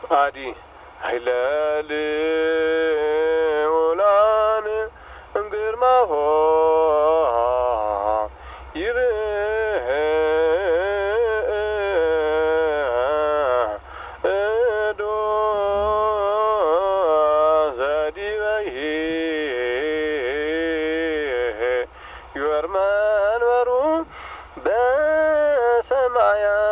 አዲ ሀይለል ውላን እንግርማሆ ይርዶ ዘዲበይ ዮርመንበሩ በሰማያ